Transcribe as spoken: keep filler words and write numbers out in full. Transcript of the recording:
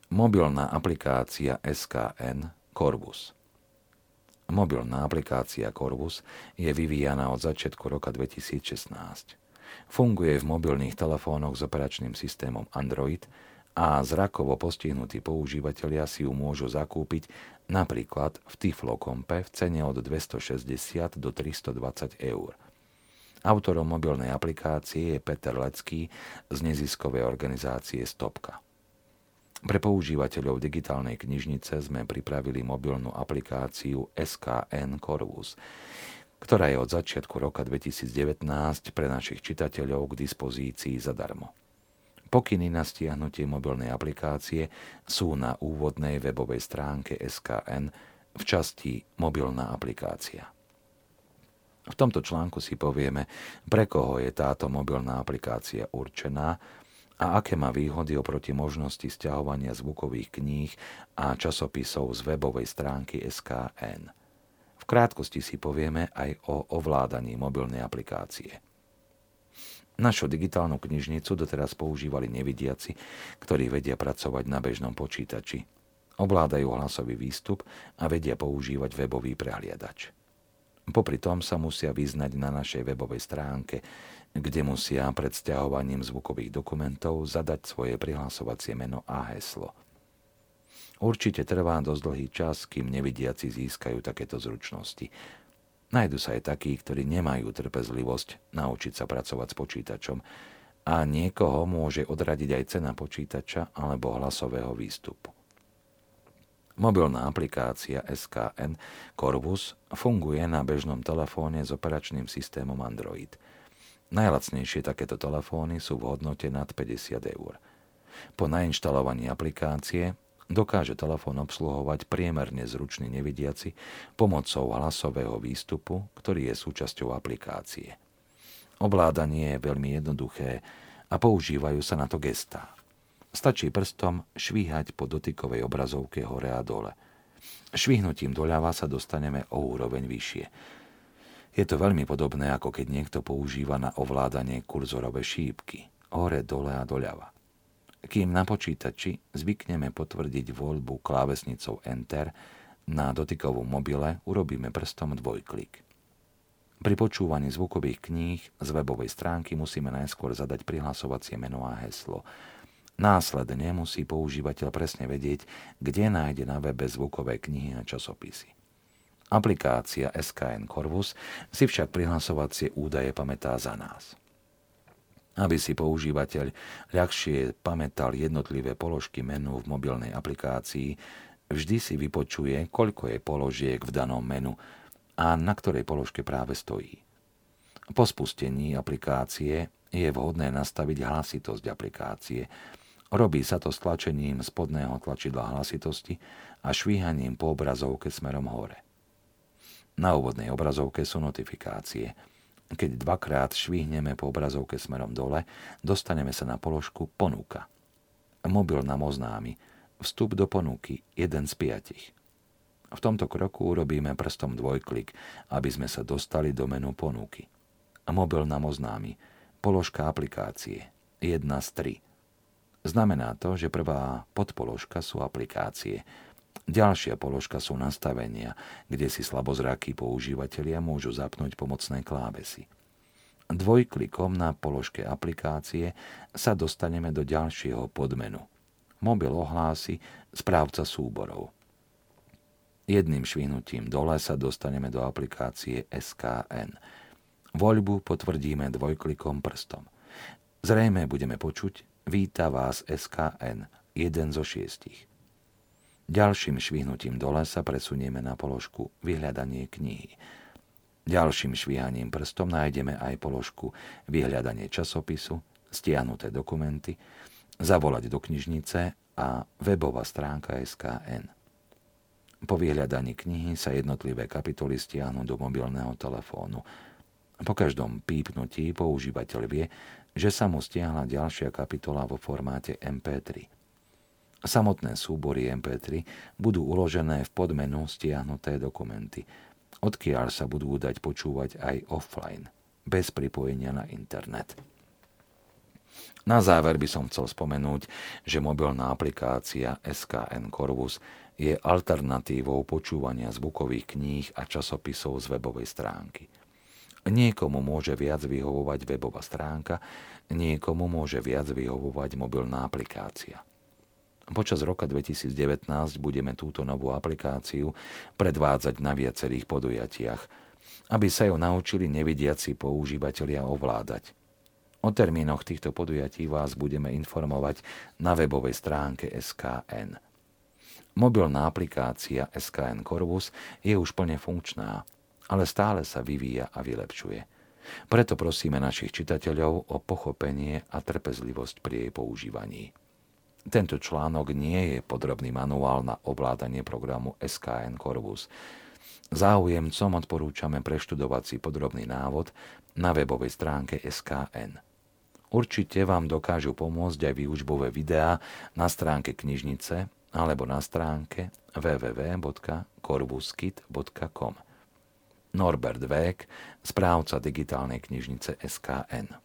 Mobilná aplikácia es ká en Corvus. Mobilná aplikácia Corvus je vyvíjaná od začiatku roka dvetisícšestnásť. Funguje v mobilných telefónoch s operačným systémom Android a zrakovo postihnutí používatelia si ju môžu zakúpiť napríklad v Tiflokompe v cene od dvestošesťdesiat do tristodvadsať eur. Autorom mobilnej aplikácie je Peter Lecký z neziskovej organizácie Stopka. Pre používateľov digitálnej knižnice sme pripravili mobilnú aplikáciu es ká en Corvus, ktorá je od začiatku roka dvetisícdevätnásť pre našich čitateľov k dispozícii zadarmo. Pokyny na stiahnutie mobilnej aplikácie sú na úvodnej webovej stránke es ká en v časti Mobilná aplikácia. V tomto článku si povieme, pre koho je táto mobilná aplikácia určená a aké má výhody oproti možnosti stiahovania zvukových kníh a časopisov z webovej stránky es ká en. V krátkosti si povieme aj o ovládaní mobilnej aplikácie. Našu digitálnu knižnicu doteraz používali nevidiaci, ktorí vedia pracovať na bežnom počítači. Ovládajú hlasový výstup a vedia používať webový prehliadač. Popri tom sa musia vyznať na našej webovej stránke, kde musia pred sťahovaním zvukových dokumentov zadať svoje prihlasovacie meno a heslo. Určite trvá dosť dlhý čas, kým nevidiaci získajú takéto zručnosti. Nájdu sa aj takí, ktorí nemajú trpezlivosť naučiť sa pracovať s počítačom a niekoho môže odradiť aj cena počítača alebo hlasového výstupu. Mobilná aplikácia es ká en Corvus funguje na bežnom telefóne s operačným systémom Android. Najlacnejšie takéto telefóny sú v hodnote nad päťdesiat eur. Po nainštalovaní aplikácie dokáže telefón obsluhovať priemerne zručný nevidiaci pomocou hlasového výstupu, ktorý je súčasťou aplikácie. Ovládanie je veľmi jednoduché a používajú sa na to gestá. Stačí prstom švíhať po dotykovej obrazovke hore a dole. Švihnutím doľava sa dostaneme o úroveň vyššie. Je to veľmi podobné, ako keď niekto používa na ovládanie kurzorové šípky, hore, dole a doľava. Kým na počítači zvykneme potvrdiť voľbu klávesnicou Enter, na dotykovom mobile urobíme prstom dvojklik. Pri počúvaní zvukových kníh z webovej stránky musíme najskôr zadať prihlasovacie meno a heslo. Následne musí používateľ presne vedieť, kde nájde na webe zvukové knihy a časopisy. Aplikácia es ká en Corvus si však prihlasovacie údaje pamätá za nás. Aby si používateľ ľahšie pamätal jednotlivé položky menu v mobilnej aplikácii, vždy si vypočuje, koľko je položiek v danom menu a na ktorej položke práve stojí. Po spustení aplikácie je vhodné nastaviť hlasitosť aplikácie. Robí sa to stlačením spodného tlačidla hlasitosti a švíhaním po obrazovke smerom hore. Na úvodnej obrazovke sú notifikácie. Keď dvakrát švihneme po obrazovke smerom dole, dostaneme sa na položku Ponuka. Mobil nám oznámi vstup do ponuky jeden z piatich. V tomto kroku urobíme prstom dvojklik, aby sme sa dostali do menu Ponuky. Mobil nám oznámi položka aplikácie jedna z tri. Znamená to, že prvá podpoložka sú aplikácie. Ďalšia položka sú nastavenia, kde si slabozrakí používatelia môžu zapnúť pomocné klávesy. Dvojklikom na položke aplikácie sa dostaneme do ďalšieho podmenu. Mobil ohlási správca súborov. Jedným švihnutím dole sa dostaneme do aplikácie es ká en. Voľbu potvrdíme dvojklikom prstom. Zrejme budeme počuť Víta vás es ká en, jeden zo šiestich. Ďalším švihnutím dole sa presunieme na položku Vyhľadanie knihy. Ďalším švíhaním prstom nájdeme aj položku Vyhľadanie časopisu, stiahnuté dokumenty, Zavolať do knižnice a webová stránka es ká en. Po vyhľadaní knihy sa jednotlivé kapitoly stiahnu do mobilného telefónu. Po každom pípnutí používateľ vie, že sa mu stiahla ďalšia kapitola vo formáte em pé tri. Samotné súbory em pé tri budú uložené v podmenu Stiahnuté dokumenty, odkiaľ sa budú dať počúvať aj offline, bez pripojenia na internet. Na záver by som chcel spomenúť, že mobilná aplikácia es ká en Corvus je alternatívou počúvania zvukových kníh a časopisov z webovej stránky. Niekomu môže viac vyhovovať webová stránka, niekomu môže viac vyhovovať mobilná aplikácia. Počas roka dvetisícdevätnásť budeme túto novú aplikáciu predvádzať na viacerých podujatiach, aby sa ju naučili nevidiaci používatelia ovládať. O termínoch týchto podujatí vás budeme informovať na webovej stránke es ká en. Mobilná aplikácia es ká en Corvus je už plne funkčná, ale stále sa vyvíja a vylepšuje. Preto prosíme našich čitateľov o pochopenie a trpezlivosť pri jej používaní. Tento článok nie je podrobný manuál na ovládanie programu es ká en Corvus. Záujemcom odporúčame preštudovať si podrobný návod na webovej stránke es ká en. Určite vám dokážu pomôcť aj výučbové videá na stránke knižnice alebo na stránke w w w bodka corvuskit bodka com. Norbert Vek, správca digitálnej knižnice es ká en.